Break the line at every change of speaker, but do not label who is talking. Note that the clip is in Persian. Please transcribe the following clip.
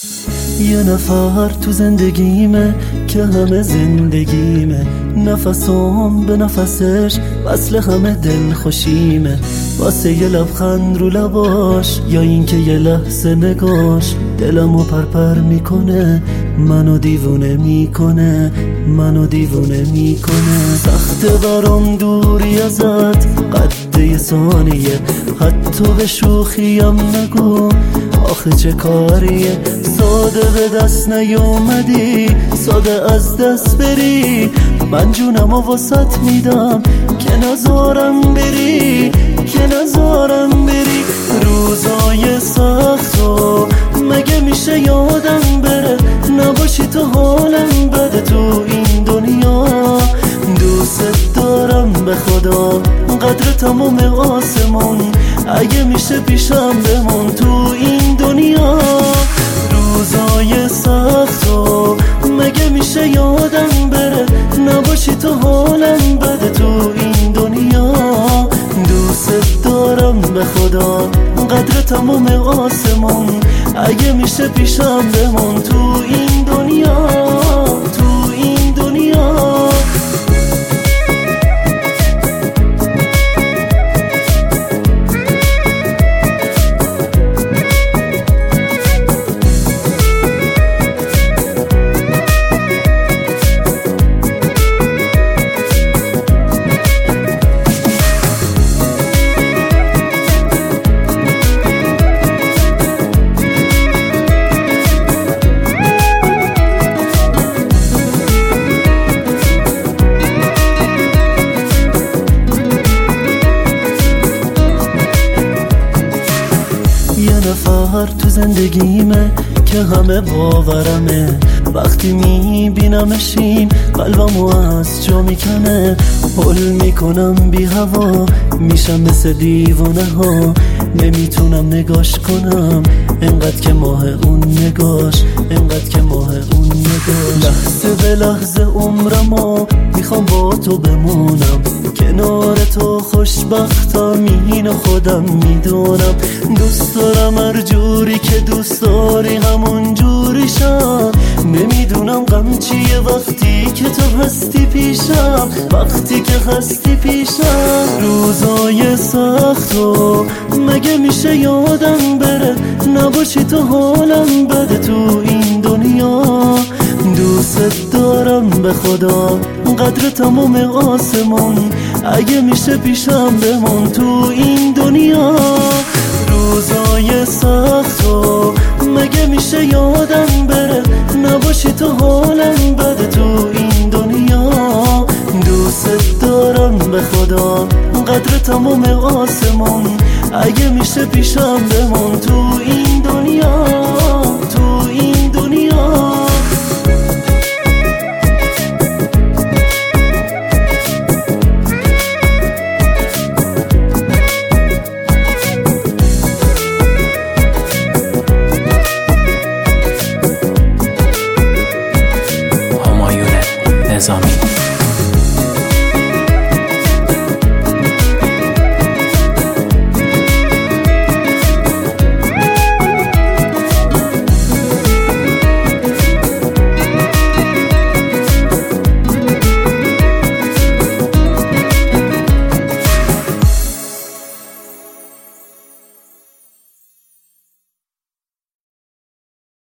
یه نفر تو زندگیمه که همه زندگیمه، نفسم به نفسش وصل همه دل خوشیمه. واسه یه لبخند رو لباش یا اینکه یه لحظه نگاش دلمو پرپر میکنه، منو دیوونه میکنه، منو دیوونه میکنه. سخته برام دوری ازت قد یه ثانیه، حتی به شوخیم نگو آخه چه کاریه. ساده به دست نیومدی، ساده از دست بری، من جونمو واسط میدم که نذارم بری، که نذارم بری. روزای سختو مگه میشه یادم بره، نباشی تو حالم بده تو این دنیا. دوست دارم به خدا قدر تمام آسمون، اگه میشه پیشم بمون تو این دنیا. روزای سختو مگه میشه یادم بره، نباشی تو حالم بده تو این دنیا. دوست دارم به خدا قدر تمام آسمون، اگه میشه پیشم بمون تو این دنیا، تو این دنیا. نفر تو زندگیمه که همه باورمه، وقتی میبینمشین قلبمو از جا میکنه. هل میکنم بی هوا، میشم مثل دیوانه ها، نمیتونم نگاش کنم انقدر که ماه اون نگاش، انقدر که ماه اون نگاش. لحظه به لحظه عمرمو میخوام با تو بمونم، کنار تو خوشبختم اینو خودم میدونم. دوست دارم هر جوری که دوست داری همون جوری شم، نمیدونم غم چیه وقتی که تو هستی پیشم، وقتی که هستی پیشم. روزای سختو مگه میشه یادم بره، نباشی تو حالم بده تو این دنیا. دوست دارم به خدا قدر تمام آسمون، اگه میشه پیشم بمون تو این دنیا. روزای سختو مگه میشه یادم بره، نباشی تو حالم بده تو این دنیا. دوست دارم به خدا قدر تمام آسمون، اگه میشه پیشم بمون تو